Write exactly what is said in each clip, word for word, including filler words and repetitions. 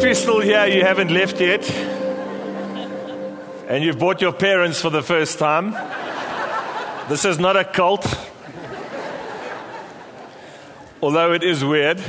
If you're still here, you haven't left yet, and you've brought your parents for the first time, this is not a cult, although it is weird.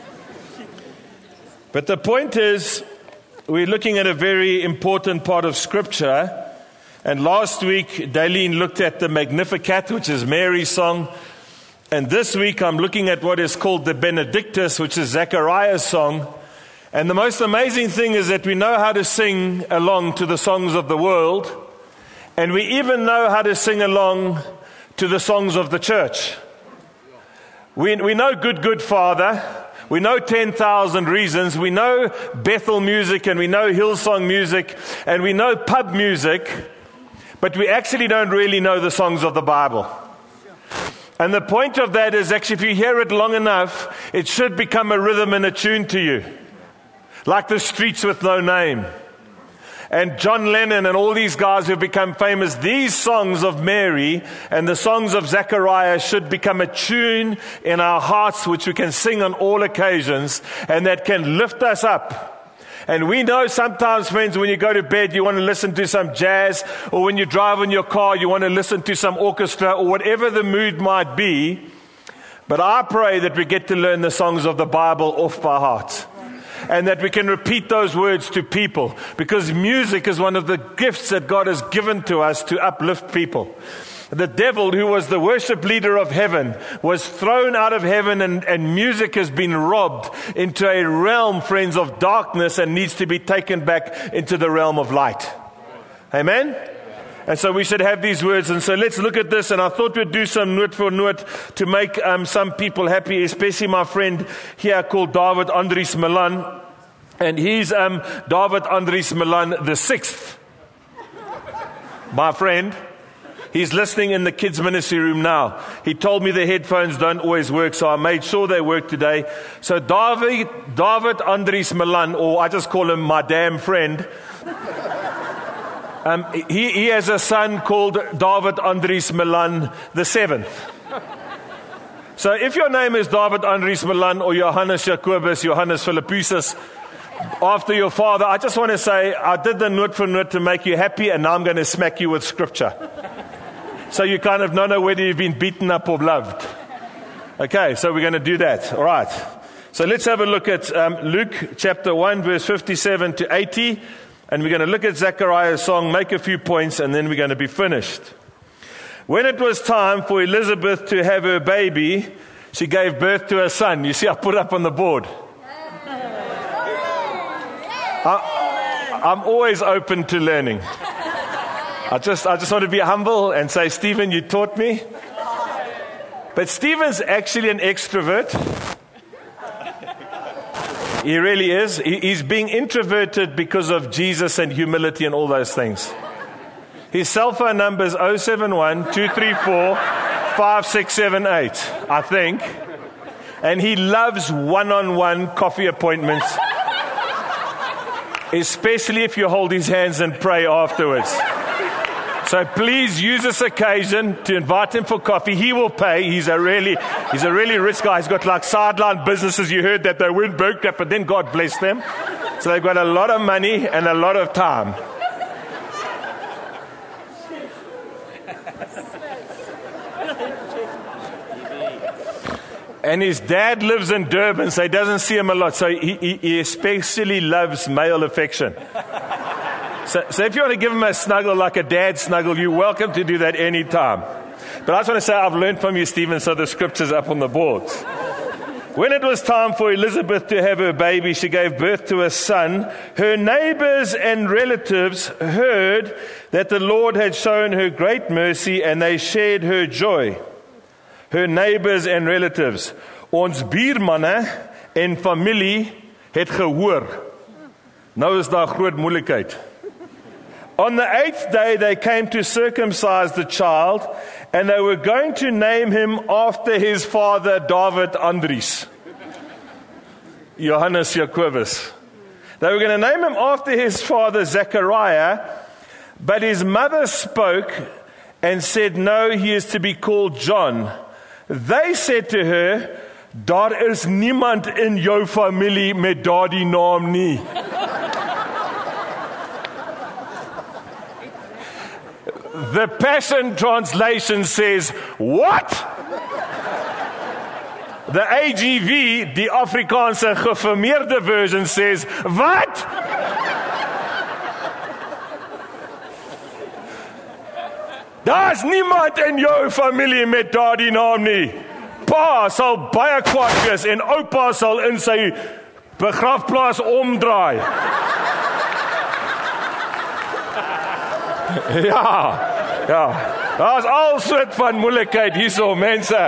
But the point is, we're looking at a very important part of Scripture. And last week, Daleen looked at the Magnificat, which is Mary's song. And this week, I'm looking at what is called the Benedictus, which is Zechariah's song. And the most amazing thing is that we know how to sing along to the songs of the world. And we even know how to sing along to the songs of the church. We, we know Good, Good Father. We know ten thousand Reasons. We know Bethel music, and we know Hillsong music, and we know pub music. But we actually don't really know the songs of the Bible. And the point of that is actually, if you hear it long enough, it should become a rhythm and a tune to you. Like the Streets with No Name. And John Lennon and all these guys who have become famous, these songs of Mary and the songs of Zechariah should become a tune in our hearts which we can sing on all occasions, and that can lift us up. And we know sometimes, friends, when you go to bed, you want to listen to some jazz, or when you drive in your car, you want to listen to some orchestra, or whatever the mood might be. But I pray that we get to learn the songs of the Bible off by heart, and that we can repeat those words to people, because music is one of the gifts that God has given to us to uplift people. The devil, who was the worship leader of heaven, was thrown out of heaven, and, and music has been robbed into a realm, friends, of darkness, and needs to be taken back into the realm of light. Amen? And so we should have these words. And so let's look at this. And I thought we'd do some noot for noot to make um, some people happy, especially my friend here called David Andries Milan. And he's um, David Andries Milan the sixth. My friend. He's listening in the kids' ministry room now. He told me the headphones don't always work, so I made sure they work today. So David, David Andries Milan, or I just call him my damn friend, um, he, he has a son called David Andries Milan the seventh. So if your name is David Andries Milan or Johannes Jacobus, Johannes Philippusis, after your father, I just want to say, I did the noot for noot to make you happy, and now I'm going to smack you with Scripture. So you kind of don't know whether you've been beaten up or loved. Okay, so we're going to do that. All right. So let's have a look at um, Luke chapter one, verse fifty-seven to eighty. And we're going to look at Zechariah's song, make a few points, and then we're going to be finished. When it was time for Elizabeth to have her baby, she gave birth to a son. You see, I put up on the board. I, I'm always open to learning. I just I just want to be humble and say, Stephen, you taught me. But Stephen's actually an extrovert. He really is. He, he's being introverted because of Jesus and humility and all those things. His cell phone number is oh seven one, two three four, five six seven eight, I think. And he loves one-on-one coffee appointments, especially if you hold his hands and pray afterwards. So please use this occasion to invite him for coffee. He will pay. He's a really, he's a really rich guy. He's got like sideline businesses. You heard that they weren't bankrupt, but then God blessed them. So they've got a lot of money and a lot of time. And his dad lives in Durban, so he doesn't see him a lot. So he, he, he especially loves male affection. So, so if you want to give him a snuggle like a dad snuggle, you're welcome to do that anytime. But I just want to say I've learned from you, Stephen, so the scripture's up on the boards. When it was time for Elizabeth to have her baby, she gave birth to a son. Her neighbors and relatives heard that the Lord had shown her great mercy, and they shared her joy. Her neighbors and relatives. Ons buurmanne en familie het gehoor. Nou is daar groot moeilikheid. On the eighth day, they came to circumcise the child, and they were going to name him after his father, David Andries, Johannes Jacobus. They were going to name him after his father, Zechariah, but his mother spoke and said, no, he is to be called John. They said to her, Daar is niemand in jou familie met daardie naam nie. The Passion Translation says, what? The A G V, die Afrikaanse geformeerde version, says, wat? Daar's niemand in jou familie met daardie naam nie. Pa sal baie kwaad wees en oupa sal in sy begrafplaas omdraai. Ja, ja. Daar's al soort van moeilikheid hierso, mense.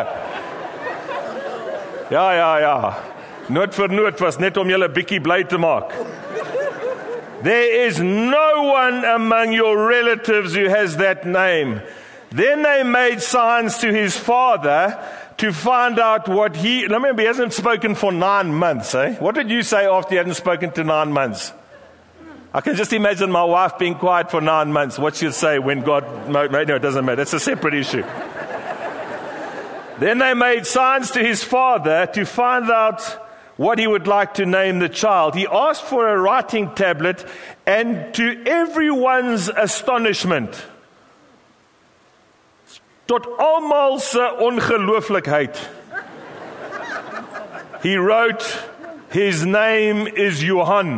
Ja, ja, ja. Nood vir nood was net om julle bietjie bly te maak. There is no one among your relatives who has that name. Then they made signs to his father to find out what he... Remember, he hasn't spoken for nine months, eh? What did you say after he hadn't spoken to nine months? I can just imagine my wife being quiet for nine months. What she'll say when God... No, it doesn't matter. It's a separate issue. Then they made signs to his father to find out what he would like to name the child. He asked for a writing tablet, and to everyone's astonishment, tot almal se ongelooflikheid, he wrote, his name is Johan.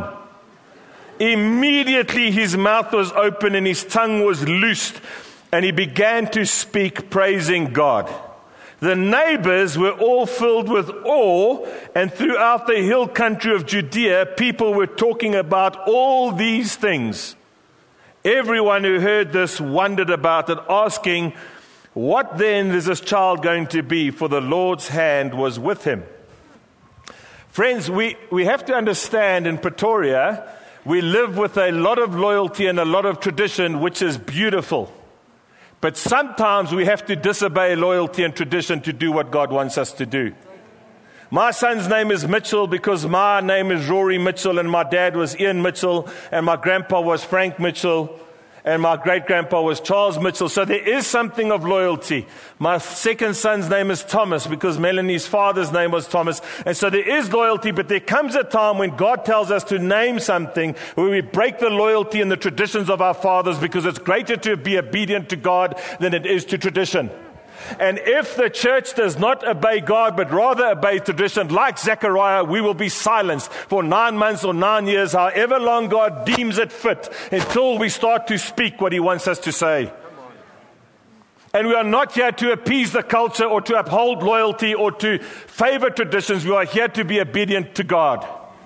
Immediately his mouth was open and his tongue was loosed, and he began to speak, praising God. The neighbors were all filled with awe, and throughout the hill country of Judea, people were talking about all these things. Everyone who heard this wondered about it, asking, what then is this child going to be? For the Lord's hand was with him. Friends, we, we have to understand in Pretoria, we live with a lot of loyalty and a lot of tradition, which is beautiful. But sometimes we have to disobey loyalty and tradition to do what God wants us to do. My son's name is Mitchell because my name is Rory Mitchell, and my dad was Ian Mitchell, and my grandpa was Frank Mitchell, and my great-grandpa was Charles Mitchell. So there is something of loyalty. My second son's name is Thomas because Melanie's father's name was Thomas. And so there is loyalty, but there comes a time when God tells us to name something where we break the loyalty and the traditions of our fathers, because it's greater to be obedient to God than it is to tradition. And if the church does not obey God, but rather obey tradition, like Zechariah, we will be silenced for nine months or nine years, however long God deems it fit, until we start to speak what he wants us to say. And we are not here to appease the culture or to uphold loyalty or to favor traditions. We are here to be obedient to God.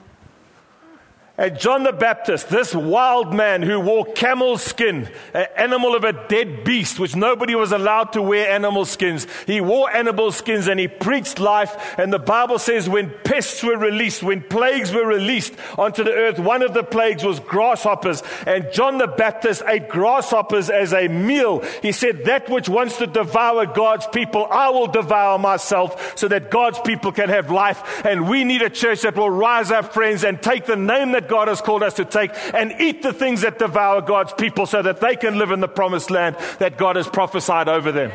And John the Baptist, this wild man who wore camel skin, an animal of a dead beast, which nobody was allowed to wear animal skins. He wore animal skins and he preached life. And the Bible says when pests were released, when plagues were released onto the earth, one of the plagues was grasshoppers. And John the Baptist ate grasshoppers as a meal. He said, that which wants to devour God's people, I will devour myself, so that God's people can have life. And we need a church that will rise up, friends, and take the name that God has called us to take and eat the things that devour God's people, so that they can live in the promised land that God has prophesied over them.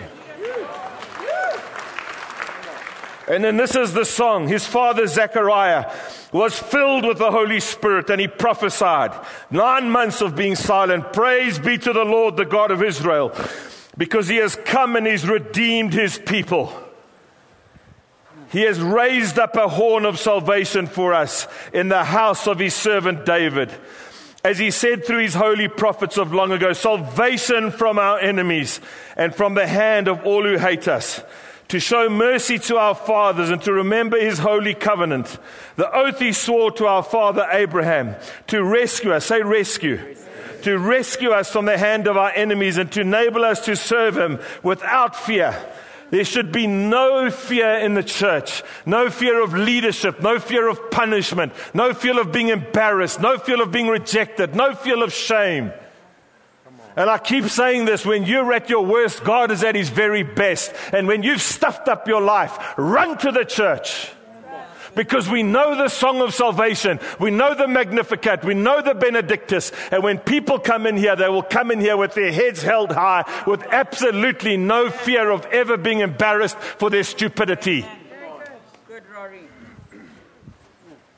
And then this is the song. His father Zechariah was filled with the Holy Spirit, and he prophesied. Nine months of being silent. Praise be to the Lord, the God of Israel, because he has come and he's redeemed his people. He has raised up a horn of salvation for us in the house of his servant David. As he said through his holy prophets of long ago, salvation from our enemies and from the hand of all who hate us, to show mercy to our fathers and to remember his holy covenant, the oath he swore to our father Abraham, to rescue us, say rescue, to rescue us from the hand of our enemies and to enable us to serve him without fear. There should be no fear in the church, no fear of leadership, no fear of punishment, no fear of being embarrassed, no fear of being rejected, no fear of shame. And I keep saying this, when you're at your worst, God is at his very best. And when you've stuffed up your life, run to the church. Because we know the song of salvation, we know the Magnificat, we know the Benedictus, and when people come in here, they will come in here with their heads held high, with absolutely no fear of ever being embarrassed for their stupidity.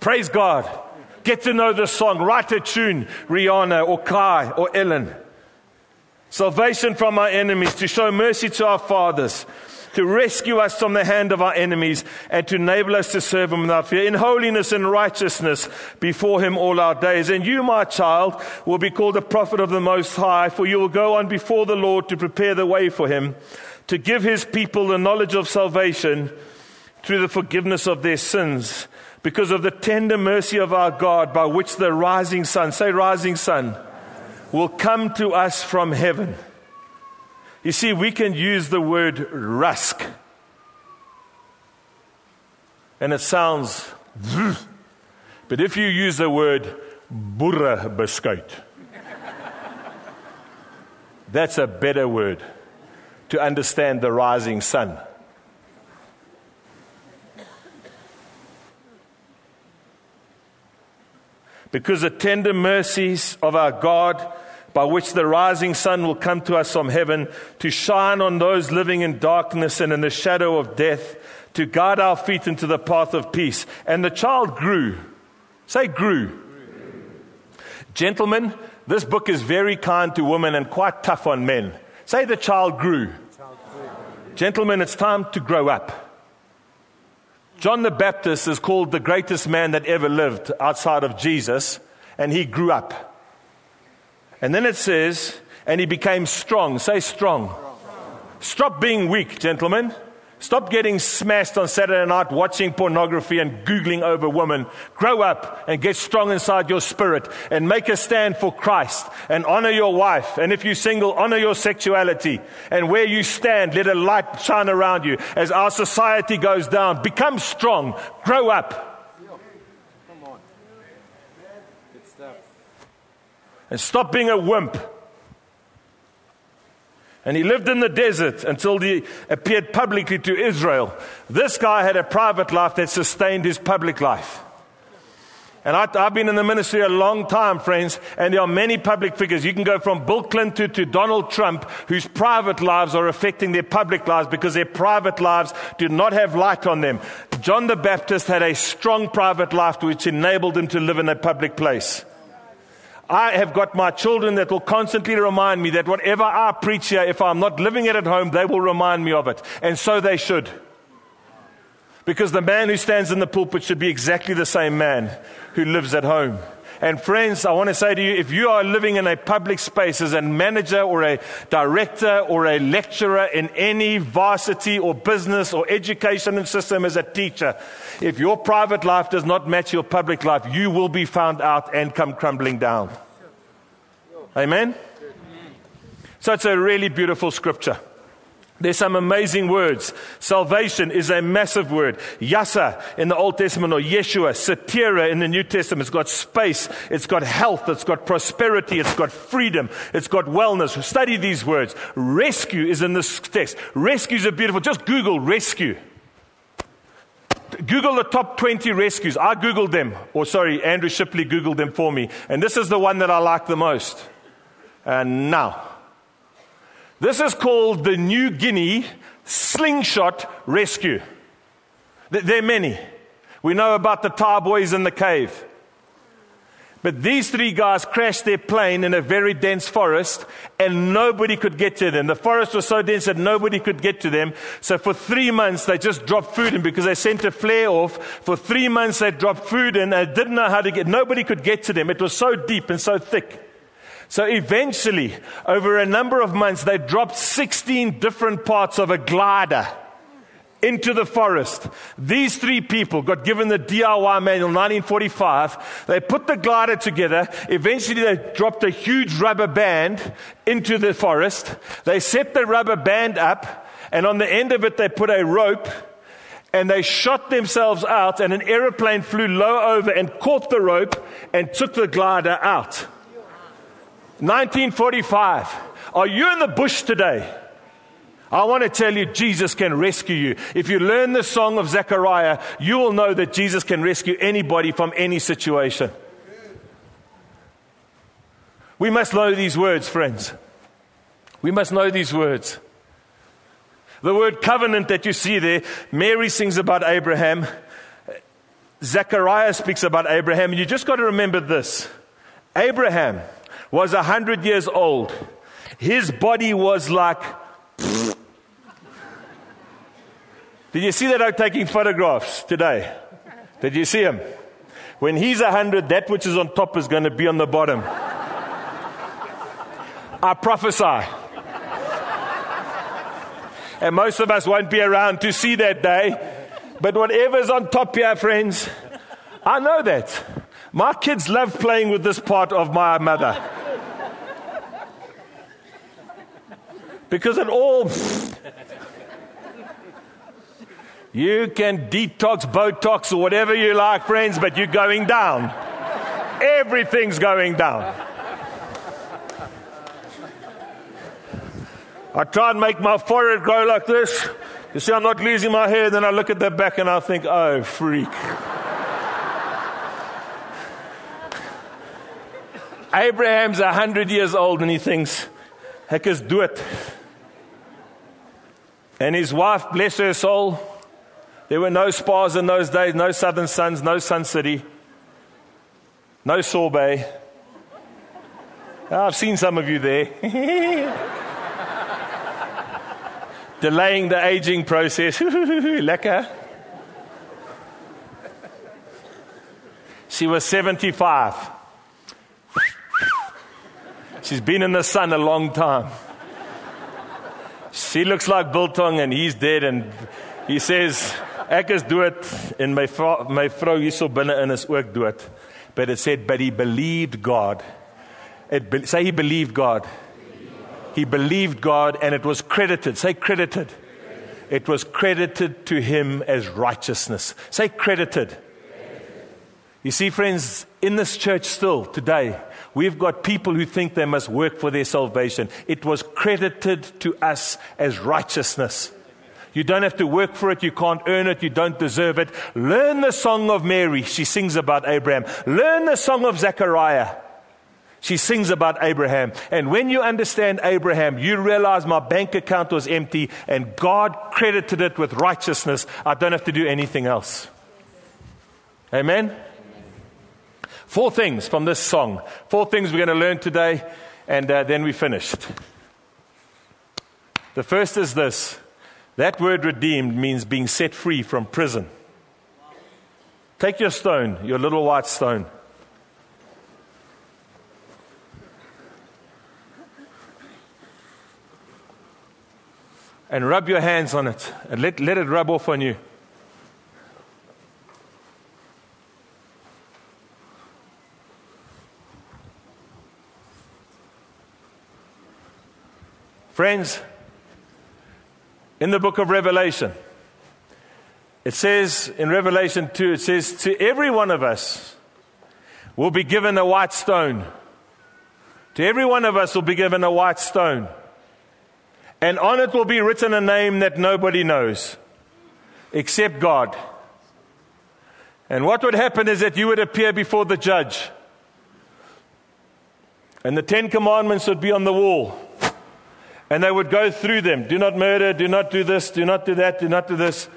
Praise God. Get to know this song. Write a tune, Rihanna or Kai or Ellen. Salvation from our enemies, to show mercy to our fathers, to rescue us from the hand of our enemies, and to enable us to serve Him without fear, in holiness and righteousness before Him all our days. And you, my child, will be called a prophet of the Most High, for you will go on before the Lord to prepare the way for Him, to give His people the knowledge of salvation through the forgiveness of their sins, because of the tender mercy of our God, by which the rising sun, say rising sun, will come to us from heaven. You see, we can use the word rusk, and it sounds, but if you use the word boere beskuit, that's a better word to understand the rising sun. Because the tender mercies of our God, by which the rising sun will come to us from heaven, to shine on those living in darkness and in the shadow of death, to guide our feet into the path of peace. And the child grew. Say grew. Grew. Gentlemen, this book is very kind to women and quite tough on men. Say the child grew. Child grew. Gentlemen, it's time to grow up. John the Baptist is called the greatest man that ever lived outside of Jesus, and he grew up. And then it says, and he became strong. Say strong. Strong. Stop being weak, gentlemen. Stop getting smashed on Saturday night watching pornography and Googling over women. Grow up and get strong inside your spirit and make a stand for Christ and honor your wife. And if you're single, honor your sexuality. And where you stand, let a light shine around you. As our society goes down, become strong. Grow up. Come on. Good stuff. And stop being a wimp. And he lived in the desert until he appeared publicly to Israel. This guy had a private life that sustained his public life. And I, I've been in the ministry a long time, friends, and there are many public figures. You can go from Bill Clinton to Donald Trump, whose private lives are affecting their public lives because their private lives do not have light on them. John the Baptist had a strong private life which enabled him to live in a public place. I have got my children that will constantly remind me that whatever I preach here, if I'm not living it at home, they will remind me of it. And so they should. Because the man who stands in the pulpit should be exactly the same man who lives at home. And friends, I want to say to you, if you are living in a public space as a manager or a director or a lecturer in any varsity or business or education system as a teacher, if your private life does not match your public life, you will be found out and come crumbling down. Amen? So it's a really beautiful scripture. There's some amazing words. Salvation is a massive word. Yasa in the Old Testament, or Yeshua, Satira in the New Testament. It's got space, it's got health, it's got prosperity, it's got freedom, it's got wellness. Study these words. Rescue is in this text. Rescues are beautiful. Just Google rescue. Google the top twenty rescues. I Googled them. Or sorry, Andrew Shipley Googled them for me. And this is the one that I like the most. And now. This is called the New Guinea Slingshot Rescue. There are many. We know about the Thai boys in the cave. But these three guys crashed their plane in a very dense forest, and nobody could get to them. The forest was so dense that nobody could get to them. So for three months, they just dropped food in because they sent a flare off. For three months, they dropped food in. They didn't know how to get. Nobody could get to them. It was so deep and so thick. So eventually, over a number of months, they dropped sixteen different parts of a glider into the forest. These three people got given the D I Y manual in nineteen forty-five. They put the glider together. Eventually, they dropped a huge rubber band into the forest. They set the rubber band up, and on the end of it, they put a rope, and they shot themselves out, and an aeroplane flew low over and caught the rope and took the glider out. nineteen forty-five. Are you in the bush today? I want to tell you, Jesus can rescue you. If you learn the song of Zechariah, you will know that Jesus can rescue anybody from any situation. We must know these words, friends. We must know these words. The word covenant that you see there, Mary sings about Abraham. Zechariah speaks about Abraham, and you just got to remember this. Abraham was a hundred years old. His body was like... Did you see that I'm taking photographs today? Did you see him? When he's a hundred, that which is on top is going to be on the bottom. I prophesy. And most of us won't be around to see that day. But whatever's on top here, friends, I know that. My kids love playing with this part of my mother. Because it all... You can detox, Botox, or whatever you like, friends, but you're going down. Everything's going down. I try and make my forehead grow like this. You see, I'm not losing my hair. Then I look at the back and I think, oh, freak. Abraham's a hundred years old and he thinks, heckers, do it. And his wife, bless her soul, there were no spas in those days, no Southern Suns, no Sun City, no sorbet. Oh, I've seen some of you there. Delaying the aging process. Lekker. She was seventy-five. She's been in the sun a long time. She looks like Biltong and he's dead, and he says, ek is dood en my vrou, my vrou hierso binne in is ook dood. But it said, but he believed God. It be, say he believed God. He believed God and it was credited. Say credited. It was credited to him as righteousness. Say credited. You see, friends, in this church still today, we've got people who think they must work for their salvation. It was credited to us as righteousness. You don't have to work for it. You can't earn it. You don't deserve it. Learn the song of Mary. She sings about Abraham. Learn the song of Zechariah. She sings about Abraham. And when you understand Abraham, you realize my bank account was empty and God credited it with righteousness. I don't have to do anything else. Amen? Four things from this song. Four things we're going to learn today, and uh, then we're finished. The first is this. That word redeemed means being set free from prison. Take your stone, your little white stone. And rub your hands on it and let, let it rub off on you. Friends, in the book of Revelation, it says in Revelation two, it says, to every one of us will be given a white stone. To every one of us will be given a white stone. And on it will be written a name that nobody knows except God. And what would happen is that you would appear before the judge. And the Ten Commandments would be on the wall. And they would go through them. Do not murder, do not do this, do not do that, do not do this.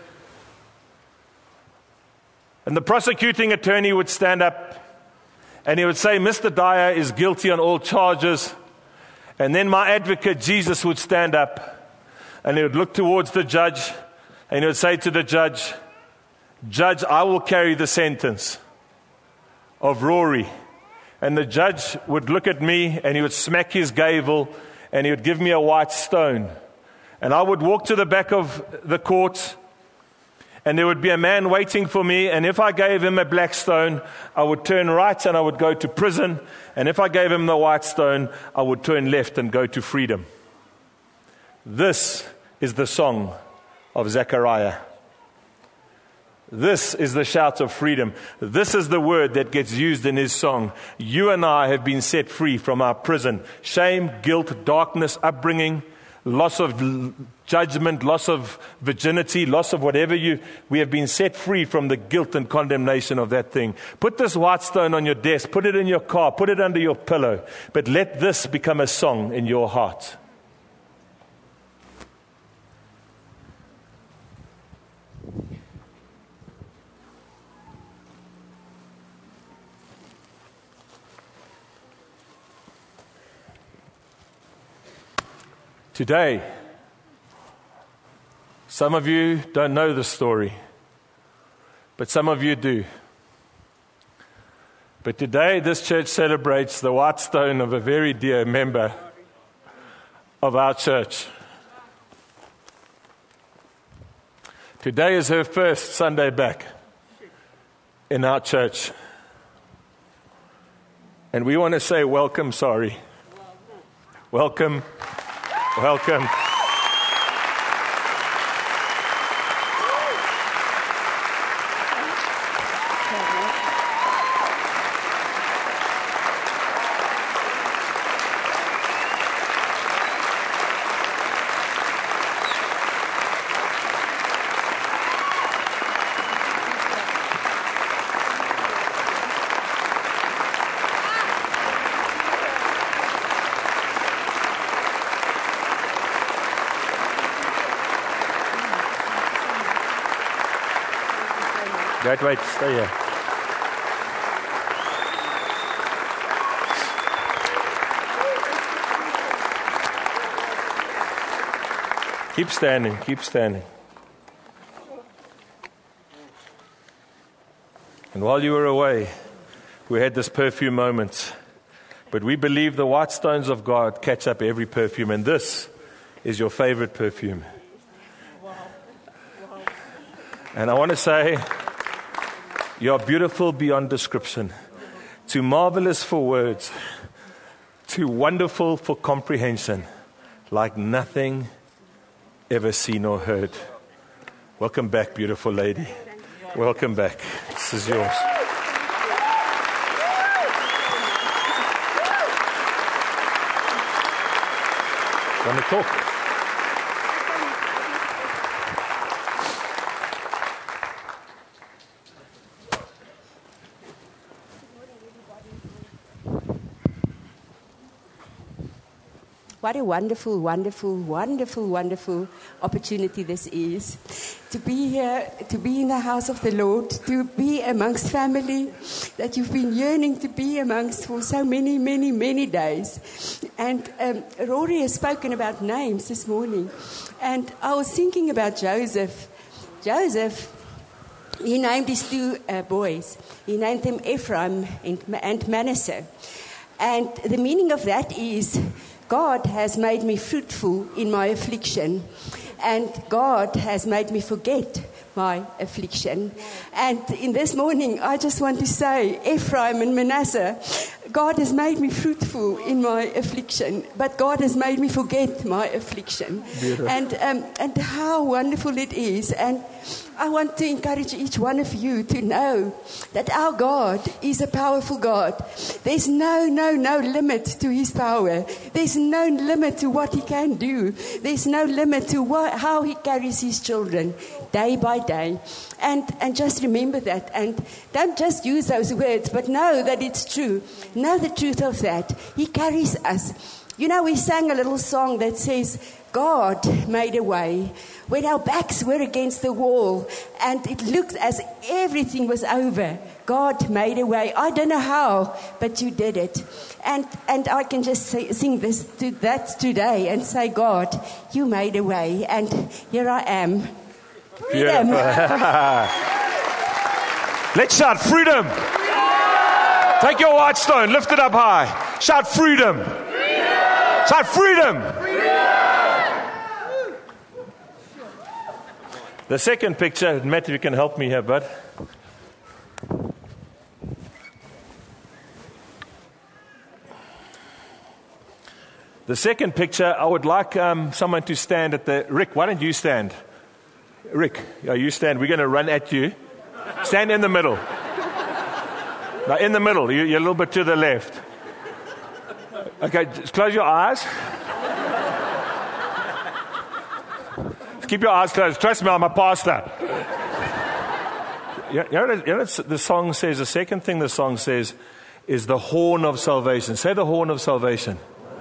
And the prosecuting attorney would stand up and he would say, Mister Dyer is guilty on all charges. And then my advocate, Jesus, would stand up and he would look towards the judge and he would say to the judge, Judge, I will carry the sentence of Rory. And the judge would look at me and he would smack his gavel and he would give me a white stone. And I would walk to the back of the court and there would be a man waiting for me, and if I gave him a black stone, I would turn right and I would go to prison, and if I gave him the white stone, I would turn left and go to freedom. This is the song of Zechariah. This is the shout of freedom. This is the word that gets used in his song. You and I have been set free from our prison. Shame, guilt, darkness, upbringing, loss of judgment, loss of virginity, loss of whatever you, we have been set free from the guilt and condemnation of that thing. Put this white stone on your desk, put it in your car, put it under your pillow, but let this become a song in your heart. Today, some of you don't know the story, but some of you do. But today, this church celebrates the white stone of a very dear member of our church. Today is her first Sunday back in our church. And we want to say welcome, sorry. Welcome, welcome. Wait, wait, stay here. Keep standing, keep standing. And while you were away, we had this perfume moment. But we believe the white stones of God catch up every perfume, and this is your favorite perfume. And I want to say, you are beautiful beyond description, too marvelous for words, too wonderful for comprehension, like nothing ever seen or heard. Welcome back, beautiful lady. Welcome back. This is yours. Want to talk? What a wonderful, wonderful, wonderful, wonderful opportunity this is. To be here, to be in the house of the Lord, to be amongst family that you've been yearning to be amongst for so many, many, many days. And um, Rory has spoken about names this morning. And I was thinking about Joseph. Joseph, he named his two uh, boys. He named them Ephraim and, and Manasseh. And the meaning of that is, God has made me fruitful in my affliction, and God has made me forget my affliction. And in this morning, I just want to say, Ephraim and Manasseh, God has made me fruitful in my affliction, but God has made me forget my affliction. Beautiful. And um, and how wonderful it is. And I want to encourage each one of you to know that our God is a powerful God. There's no, no, no limit to His power. There's no limit to what He can do. There's no limit to what, how He carries His children day by day. And and just remember that. And don't just use those words, but know that it's true. Know the truth of that. He carries us. You know, we sang a little song that says, God made a way when our backs were against the wall and it looked as everything was over. God made a way. I don't know how, but you did it. And and I can just say, sing this to that today and say, God, you made a way, and here I am. Freedom. Let's shout freedom. Take your white stone, lift it up high. Shout freedom. Freedom. Shout freedom. Freedom. The second picture, Matt, if you can help me here, bud. The second picture, I would like um, someone to stand at the... Rick, why don't you stand? Rick, yeah, you stand. We're going to run at you. Stand in the middle. Now, in the middle. You, you're a little bit to the left. Okay, just close your eyes. Keep your eyes closed. Trust me, I'm a pastor. You know, what, you know what the song says? The second thing the song says is the horn of salvation. Say the horn of salvation.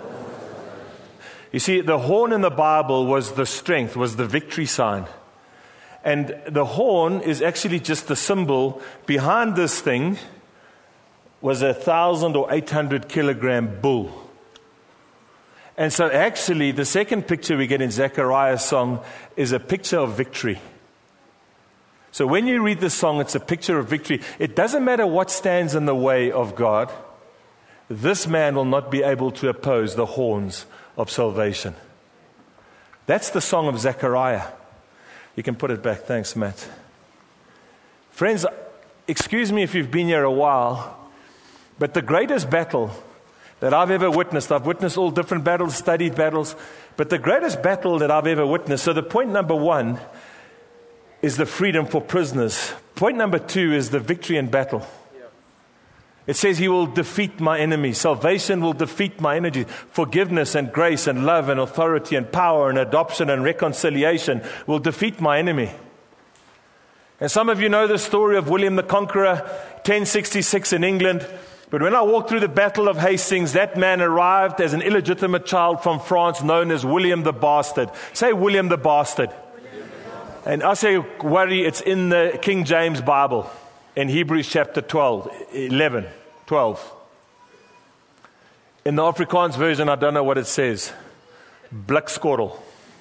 You see, the horn in the Bible was the strength, was the victory sign. And the horn is actually just the symbol. Behind this thing was a thousand or eight hundred kilogram bull. And so actually, the second picture we get in Zechariah's song is a picture of victory. So when you read the song, it's a picture of victory. It doesn't matter what stands in the way of God. This man will not be able to oppose the horns of salvation. That's the song of Zechariah. You can put it back. Thanks, Matt. Friends, excuse me if you've been here a while, but the greatest battle that I've ever witnessed, I've witnessed all different battles, studied battles, but the greatest battle that I've ever witnessed, so the point number one is the freedom for prisoners. Point number two is the victory in battle. It says he will defeat my enemy. Salvation will defeat my enemy. Forgiveness and grace and love and authority and power and adoption and reconciliation will defeat my enemy. And some of you know the story of William the Conqueror, ten sixty-six in England. But when I walked through the Battle of Hastings, that man arrived as an illegitimate child from France known as William the Bastard. Say William the Bastard. And I say, worry, it's in the King James Bible, in Hebrews chapter twelve, eleven, twelve. In the Afrikaans version, I don't know what it says. Blikskorrel.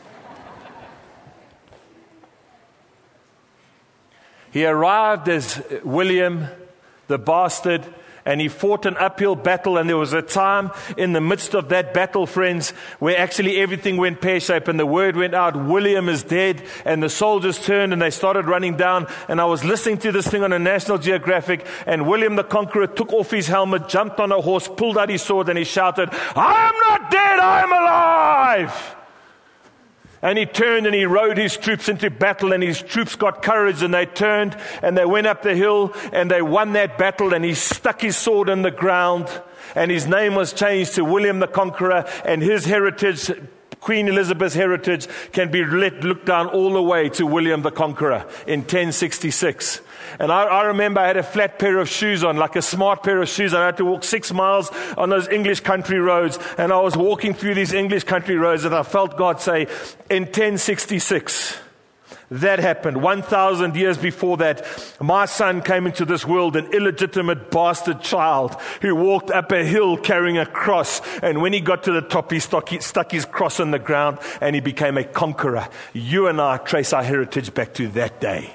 He arrived as William the Bastard, and he fought an uphill battle, and there was a time in the midst of that battle, friends, where actually everything went pear-shaped, and the word went out, William is dead, and the soldiers turned, and they started running down, and I was listening to this thing on a National Geographic, and William the Conqueror took off his helmet, jumped on a horse, pulled out his sword, and he shouted, I am not dead, I am alive! And he turned and he rode his troops into battle, and his troops got courage, and they turned and they went up the hill and they won that battle, and he stuck his sword in the ground, and his name was changed to William the Conqueror, and his heritage, Queen Elizabeth's heritage, can be let, looked down all the way to William the Conqueror in ten sixty-six. And I, I remember I had a flat pair of shoes on, like a smart pair of shoes. I had to walk six miles on those English country roads. And I was walking through these English country roads, and I felt God say, in ten sixty-six, that happened. one thousand years before that, my son came into this world, an illegitimate bastard child who walked up a hill carrying a cross. And when he got to the top, he stuck, he stuck his cross on the ground, and he became a conqueror. You and I trace our heritage back to that day.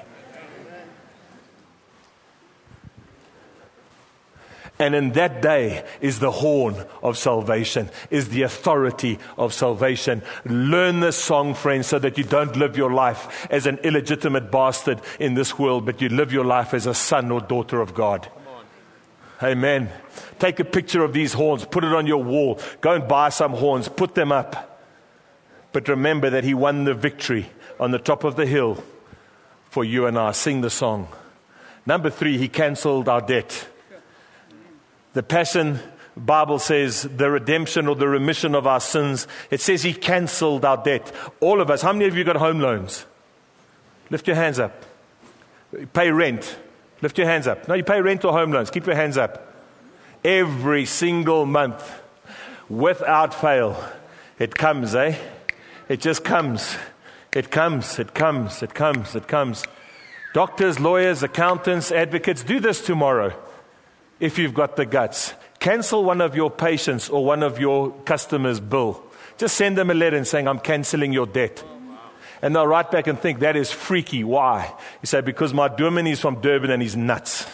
And in that day is the horn of salvation, is the authority of salvation. Learn this song, friends, so that you don't live your life as an illegitimate bastard in this world, but you live your life as a son or daughter of God. Amen. Take a picture of these horns, put it on your wall. Go and buy some horns, put them up. But remember that he won the victory on the top of the hill for you and I. Sing the song. Number three, he canceled our debt. The Passion Bible says the redemption or the remission of our sins. It says he canceled our debt. All of us. How many of you got home loans? Lift your hands up. You pay rent. Lift your hands up. No, you pay rent or home loans. Keep your hands up. Every single month, without fail, it comes, eh? It just comes. It comes. It comes. It comes. It comes. Doctors, lawyers, accountants, advocates, do this tomorrow. If you've got the guts, cancel one of your patients or one of your customers' bill. Just send them a letter and saying, I'm canceling your debt. And they'll write back and think, that is freaky. Why? You say, because my doorman is from Durban and he's nuts.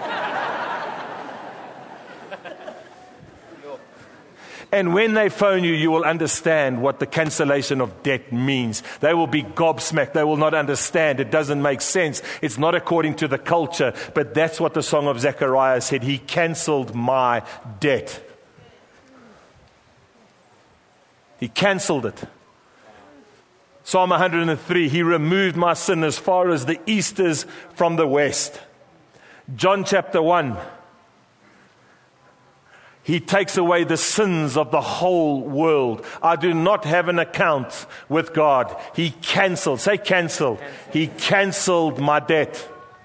And when they phone you, you will understand what the cancellation of debt means. They will be gobsmacked. They will not understand. It doesn't make sense. It's not according to the culture. But that's what the song of Zechariah said. He canceled my debt. He canceled it. Psalm one hundred three, he removed my sin as far as the east is from the west. John chapter one. He takes away the sins of the whole world. I do not have an account with God. He canceled. Say cancel. cancel. He canceled my debt.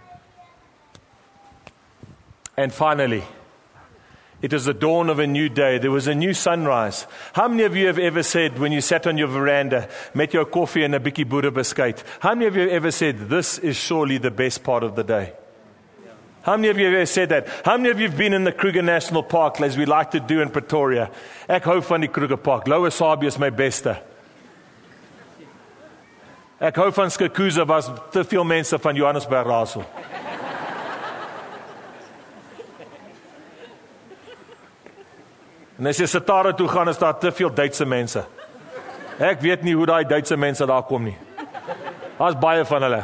And finally, it was the dawn of a new day. There was a new sunrise. How many of you have ever said, when you sat on your veranda, met your coffee and a bietjie boerebeskuit, how many of you have ever said, this is surely the best part of the day? How many of you have ever said that? How many of you have been in the Kruger National Park, as we like to do in Pretoria? Ek hou van die Kruger Park. Lower Sabie is my beste. Ek hou van Skukuza, was te veel mense van Johannesburg raasel. En as jy Setara toe gaan, is daar te veel Duitse mense. Ek weet nie hoe daai Duitse mense daar kom nie. Daar's baie van hulle.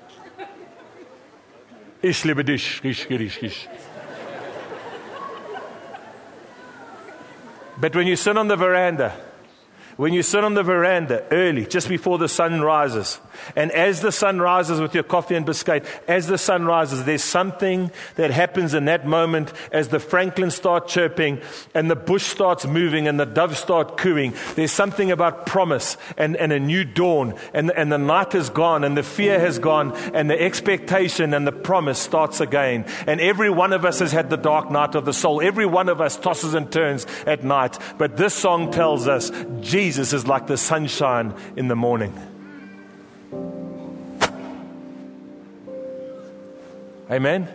Ich liebe dich, gish, gish, gish. But when you sit on the veranda, when you sit on the veranda early, just before the sun rises, and as the sun rises with your coffee and biscuit, as the sun rises, there's something that happens in that moment as the franklins start chirping and the bush starts moving and the doves start cooing. There's something about promise and, and a new dawn, and, and the night is gone and the fear has gone and the expectation and the promise starts again. And every one of us has had the dark night of the soul. Every one of us tosses and turns at night. But this song tells us Jesus is like the sunshine in the morning. Amen.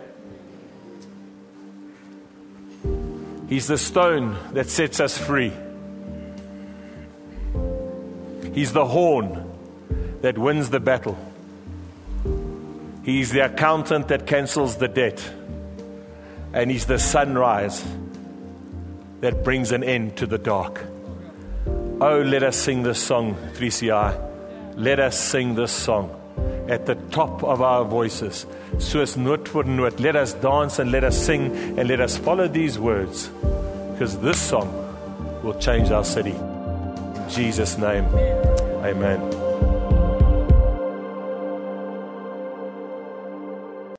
He's the stone that sets us free. He's the horn that wins the battle. He's the accountant that cancels the debt. And he's the sunrise that brings an end to the dark. Oh, let us sing this song, three C I. Let us sing this song at the top of our voices. Soos noot vir noot. Let us dance and let us sing and let us follow these words, because this song will change our city. In Jesus' name, amen.